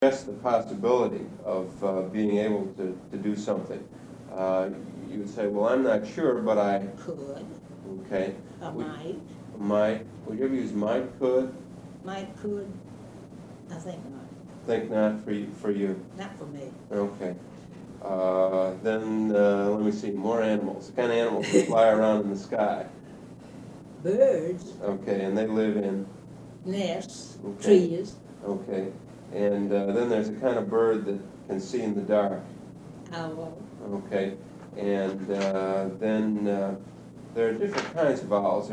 suggest the possibility of being able to do something. You would say, well, I'm not sure, but I, Could, okay. might, Might, would you ever use might, could? could, I think not, Think not for you. not for me. Okay. Then, let me see, more animals. The kind of animals that fly around in the sky. Birds, Okay, and they live in, nests, Okay. trees, okay. And then there's a kind of bird that can see in the dark. owl, Okay. And then there are different kinds of owls.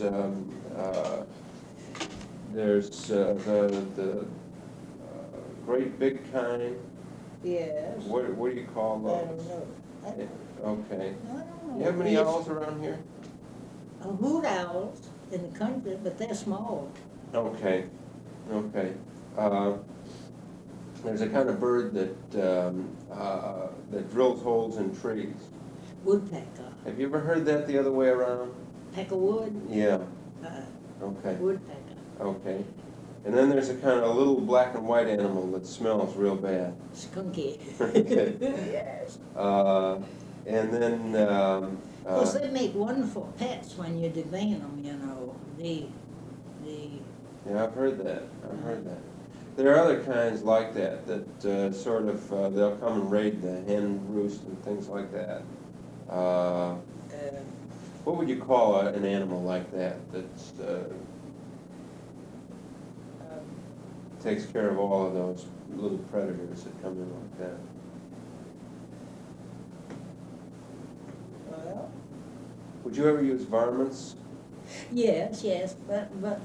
There's the great big kind. yes. What do you call I those? don't know. Okay. I don't know. You have many Yes, owls around here? Hoot owls in the country, but they're small. Okay, okay. There's a kind of bird that drills holes in trees. Woodpecker, Have you ever heard that the other way around? peckerwood, Yeah, uh, okay, woodpecker, okay. And then there's a kind of a little black and white animal that smells real bad. skunky. Okay. Yes. And then, Of course, they make wonderful pets when you devane them, you know. yeah, I've heard that, There are other kinds like that, they'll come and raid the hen roost and things like that. What would you call an animal like that takes care of all of those little predators that come in like that? Well, Would you ever use varmints? yes, but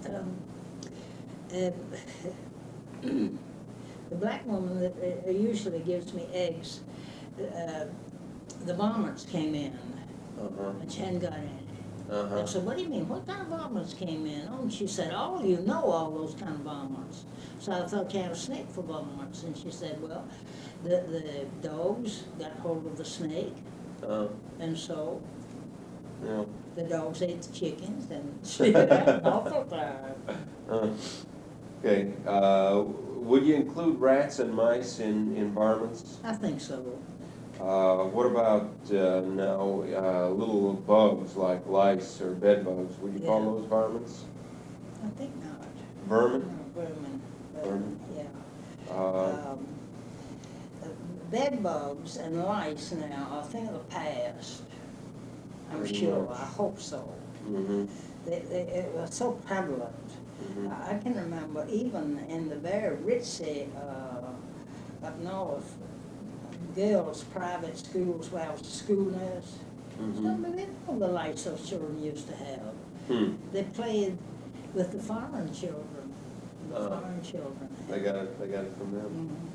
the black woman that usually gives me eggs, the varmints came in, Uh-huh, and she hadn't got any. I uh-huh. said, what do you mean? What kind of varmints came in? Oh, and she said, oh, you know all those kind of varmints. So I thought you had a snake for varmints. And she said, well, the dogs got hold of the snake, and so Yeah. the dogs ate the chickens, and she had an awful time. Okay, would you include rats and mice in varmints? I think so. What about little bugs like lice or bed bugs? Would you call Yeah. those varmints? I think not. Vermin? No, vermin. Vermin. Yeah. Uh, Bed bugs and lice now are a thing of the past. I'm Pretty sure. much. I hope so. mm-hmm, They were so prevalent. mm-hmm. I can remember even in the very ritzy up north, girls' private schools where I was a school nurse. It's Mm-hmm. unbelievable the lights those children used to have. Hmm. They played with the foreign children. The Uh, foreign children. They got it from them.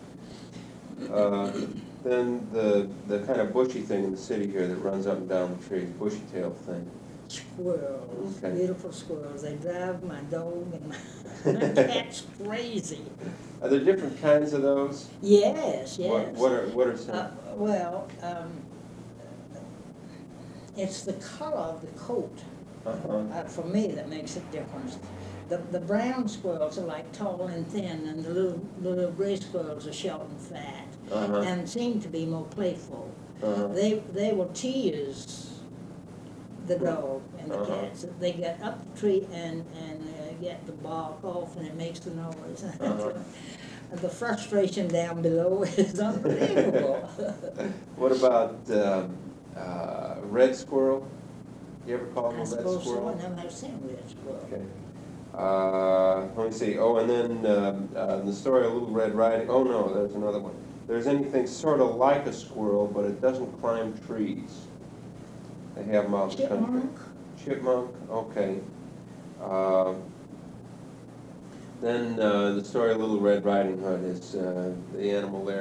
Mhm. Then the kind of bushy thing in the city here that runs up and down the trees, bushy tail thing. Squirrels, Okay. beautiful squirrels. They drive my dog and my cat's crazy. Are there different kinds of those? Yes, yes. What are some? Well, it's the color of the coat, Uh-huh. for me, that makes a difference. The brown squirrels are like tall and thin, and the little gray squirrels are short and fat, Uh-huh. and seem to be more playful. Uh-huh. They will tease the dog and the Uh-huh. cats. They get up the tree and get the bark off, and it makes the noise. Uh-huh. The frustration down below is unbelievable. What about red squirrel? You ever call them I a red suppose so. squirrel? I never have seen red squirrel. Okay. Let me see. Oh, and then the story of Little Red Riding. Oh no, there's another one. There's anything sort of like a squirrel, but it doesn't climb trees. They have them out in the country. Chipmunk. Chipmunk. Okay. Then the story of Little Red Riding Hood is the animal there.